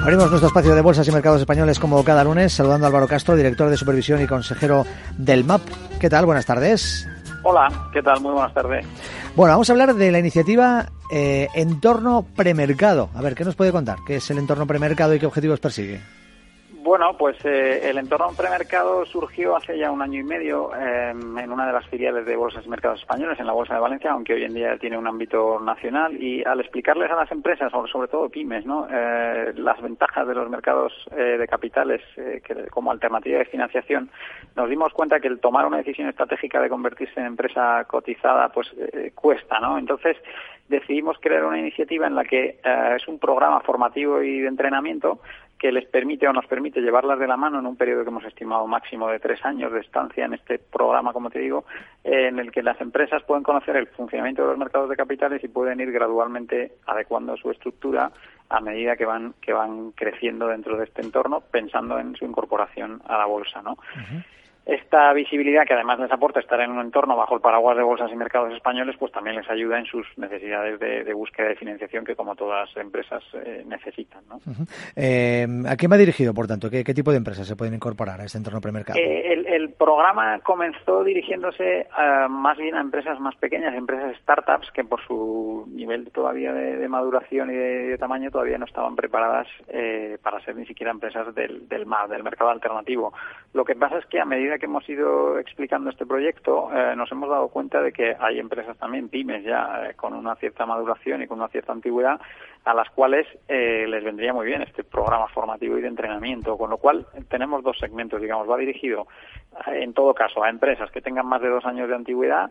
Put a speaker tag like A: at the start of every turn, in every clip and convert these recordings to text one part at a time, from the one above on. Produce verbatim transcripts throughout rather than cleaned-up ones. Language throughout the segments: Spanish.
A: Abrimos nuestro espacio de bolsas y mercados españoles como cada lunes, saludando a Álvaro Castro, director de supervisión y consejero del M A P. ¿Qué tal? Buenas tardes.
B: Hola, ¿qué tal? Muy buenas tardes.
A: Bueno, vamos a hablar de la iniciativa eh, Entorno Premercado. A ver, ¿qué nos puede contar? ¿Qué es el Entorno Premercado y qué objetivos persigue?
B: Bueno, pues eh, el entorno premercado surgió hace ya un año y medio eh, en una de las filiales de Bolsas y Mercados Españoles, en la Bolsa de Valencia, aunque hoy en día tiene un ámbito nacional. Y al explicarles a las empresas, sobre todo pymes, ¿no? eh, las ventajas de los mercados eh, de capitales eh, que, como alternativa de financiación, nos dimos cuenta que el tomar una decisión estratégica de convertirse en empresa cotizada pues eh, cuesta, ¿no? Entonces decidimos crear una iniciativa en la que eh, es un programa formativo y de entrenamiento que les permite o nos permite llevarlas de la mano en un periodo que hemos estimado máximo de tres años de estancia en este programa, como te digo, eh, en el que las empresas pueden conocer el funcionamiento de los mercados de capitales y pueden ir gradualmente adecuando su estructura a medida que van que van creciendo dentro de este entorno, pensando en su incorporación a la bolsa, ¿no? Uh-huh. Esta visibilidad, que además les aporta estar en un entorno bajo el paraguas de bolsas y mercados españoles, pues también les ayuda en sus necesidades de, de búsqueda de financiación que, como todas las empresas, eh, necesitan, ¿no?
A: Uh-huh. Eh, ¿A quién va dirigido, por tanto? ¿Qué, qué tipo de empresas se pueden incorporar a este entorno premercado?
B: Eh, el, el programa comenzó dirigiéndose a, más bien a empresas más pequeñas, empresas startups, que por su nivel todavía de, de maduración y de, de tamaño todavía no estaban preparadas eh, para ser ni siquiera empresas del, del M A P, del mercado alternativo. Lo que pasa es que a medida que hemos ido explicando este proyecto, eh, nos hemos dado cuenta de que hay empresas también, pymes ya, eh, con una cierta maduración y con una cierta antigüedad, a las cuales eh, les vendría muy bien este programa formativo y de entrenamiento, con lo cual tenemos dos segmentos, digamos, va dirigido eh, en todo caso a empresas que tengan más de dos años de antigüedad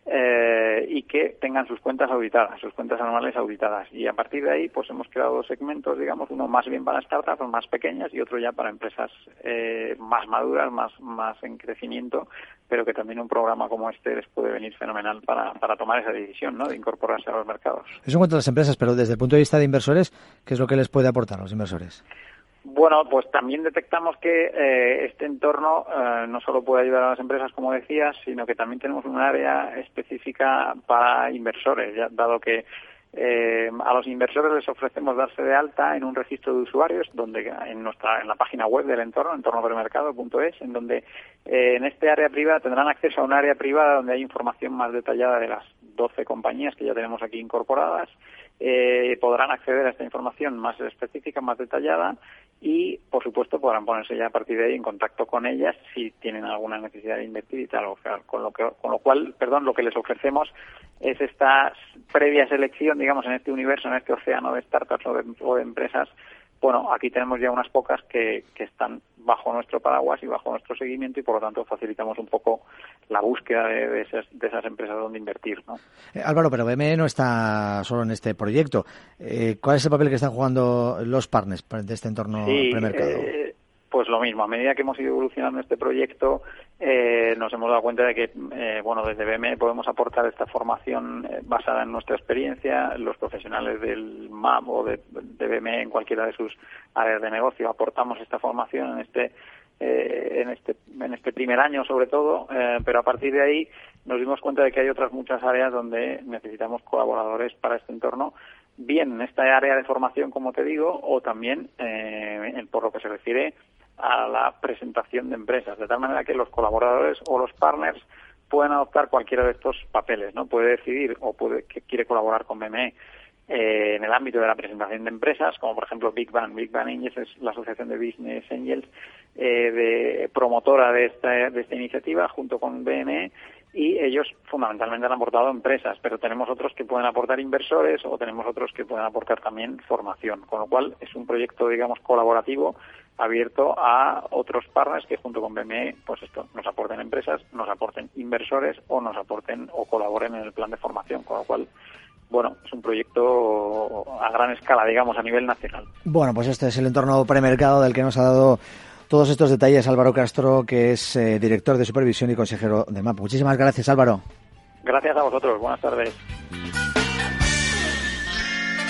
B: Eh, y que tengan sus cuentas auditadas, sus cuentas anuales auditadas. Y a partir de ahí, pues hemos creado dos segmentos, digamos, uno más bien para startups más pequeñas y otro ya para empresas eh, más maduras, más, más en crecimiento, pero que también un programa como este les puede venir fenomenal para, para tomar esa decisión, ¿no?, de incorporarse a los mercados.
A: Eso en cuanto a las empresas, pero desde el punto de vista de inversores, ¿qué es lo que les puede aportar a los inversores?
B: Bueno, pues también detectamos que eh, este entorno eh, no solo puede ayudar a las empresas, como decías, sino que también tenemos un área específica para inversores, ya, dado que eh, a los inversores les ofrecemos darse de alta en un registro de usuarios, donde en nuestra en la página web del entorno, entorno premercado punto es, en donde eh, en este área privada tendrán acceso a un área privada donde hay información más detallada de las doce compañías que ya tenemos aquí incorporadas. Eh, podrán acceder a esta información más específica, más detallada y, por supuesto, podrán ponerse ya a partir de ahí en contacto con ellas si tienen alguna necesidad de invertir y tal. O sea, con lo que, con lo cual, perdón, lo que les ofrecemos es esta previa selección, digamos, en este universo, en este océano de startups o de, o de empresas. Bueno, aquí tenemos ya unas pocas que, que están bajo nuestro paraguas y bajo nuestro seguimiento y, por lo tanto, facilitamos un poco la búsqueda de, de, esas, de esas empresas donde invertir, ¿no?
A: Eh, Álvaro, pero B M E no está solo en este proyecto. Eh, ¿Cuál es el papel que están jugando los partners de este entorno
B: sí,
A: premercado?
B: Eh, pues lo mismo. A medida que hemos ido evolucionando este proyecto, eh, nos hemos dado cuenta de que, eh, bueno, desde B M E podemos aportar esta formación eh, basada en nuestra experiencia. Los profesionales del M A P o de, de B M E en cualquiera de sus áreas de negocio aportamos esta formación en este eh, en este en este primer año, sobre todo, eh, pero a partir de ahí nos dimos cuenta de que hay otras muchas áreas donde necesitamos colaboradores para este entorno, bien en esta área de formación, como te digo, o también eh, en, por lo que se refiere a la presentación de empresas, de tal manera que los colaboradores o los partners pueden adoptar cualquiera de estos papeles, ¿no? Puede decidir o puede que quiere colaborar con B M E eh, en el ámbito de la presentación de empresas, como por ejemplo Big Bang. Big Bang Angels es la asociación de Business Angels eh, de promotora de esta de esta iniciativa junto con B M E. Y ellos fundamentalmente han aportado empresas, pero tenemos otros que pueden aportar inversores o tenemos otros que pueden aportar también formación, con lo cual es un proyecto, digamos, colaborativo abierto a otros partners que junto con B M E, pues esto, nos aporten empresas, nos aporten inversores o nos aporten o colaboren en el plan de formación, con lo cual, bueno, es un proyecto a gran escala, digamos, a nivel nacional.
A: Bueno, pues este es el entorno premercado del que nos ha dado todos estos detalles Álvaro Castro, que es eh, director de supervisión y consejero de M A P. Muchísimas gracias, Álvaro.
B: Gracias a vosotros. Buenas tardes.